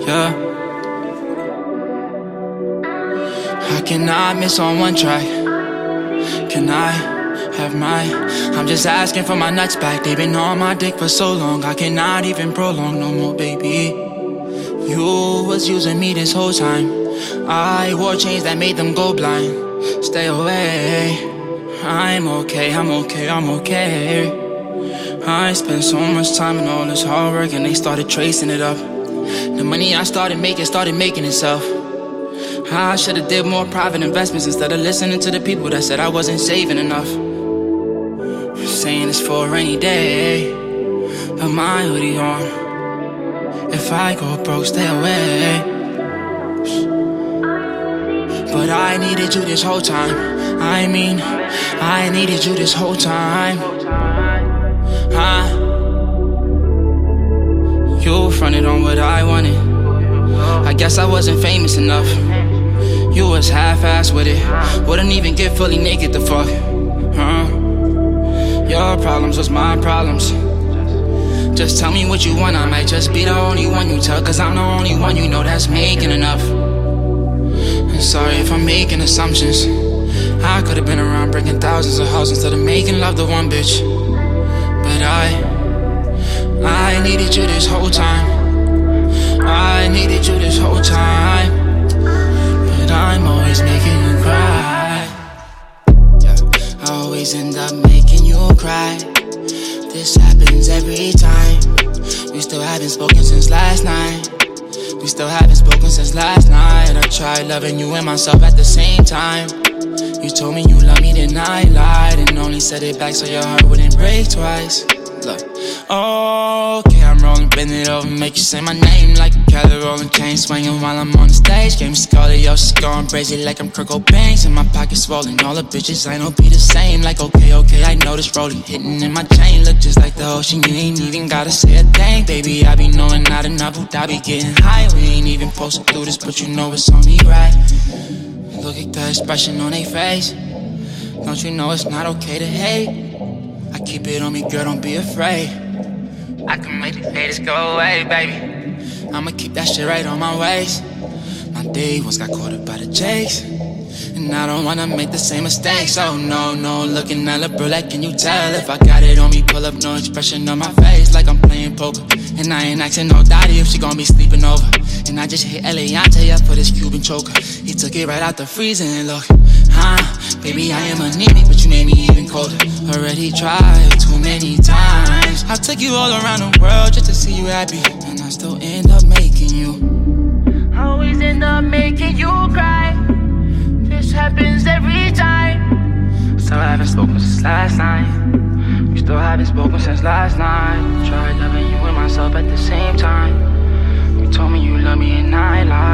yeah. How can I miss on one track? Can I have I'm just asking for my nuts back. They've been on my dick for so long, I cannot even prolong no more, baby. You was using me this whole time. I wore chains that made them go blind. Stay away. I'm okay, I'm okay, I'm okay. I spent so much time and all this hard work, and they started tracing it up. The money I started making itself. I should've did more private investments instead of listening to the people that said I wasn't saving enough. Saying it's for a rainy day, put my hoodie on. If I go broke, stay away. But I needed you this whole time. I needed you this whole time. You fronted on what I wanted. I guess I wasn't famous enough. You was half-assed with it. Wouldn't even get fully naked the fuck. Your problems was my problems. Just tell me what you want, I might just be the only one you tell, cause I'm the only one you know that's making enough. And sorry if I'm making assumptions. I could've been around breaking thousands of houses instead of making love to one bitch. But I needed you this whole time. I needed you this whole time. But I'm always making you cry. Yeah, I always end up making you cry. This happens every time. We still haven't spoken since last night. We still haven't spoken since last night. I tried loving you and myself at the same time. You told me you love me, then I lied, and only said it back so your heart wouldn't break twice. Look, okay, I'm rolling, bend it over, make you say my name like a Kelly rolling, chain swinging while I'm on the stage. Gave me scoliosis, going crazy like I'm Kurt Cobain. In my pocket swollen, all the bitches I know be the same. Like okay, I know this rolling, hitting in my chain. Look just like the ocean, you ain't even gotta say a thing. Baby, I be knowing not enough, I be getting high. We ain't even supposed to do this, but you know it's only right. Look at the expression on their face. Don't you know it's not okay to hate? I keep it on me, girl, don't be afraid. I can make the haters go away, baby. I'ma keep that shit right on my waist. My day once got caught up by the jakes, and I don't wanna make the same mistakes. Oh no, looking at a bro, like can you tell? If I got it on me, pull up, no expression on my face, like I'm playing poker. And I ain't asking no daddy if she gon' be sleeping over. And I just hit Eliante up for this Cuban choker. He took it right out the freezer and look, baby, I am anemic, but you made me even colder. Already tried too many times. I took you all around the world just to see you happy, and I still end up making you. I always end up making you cry. This happens every time. Still haven't spoken since last night. We still haven't spoken since last night. Tried loving you and myself at the same time. You told me you love me and I lied.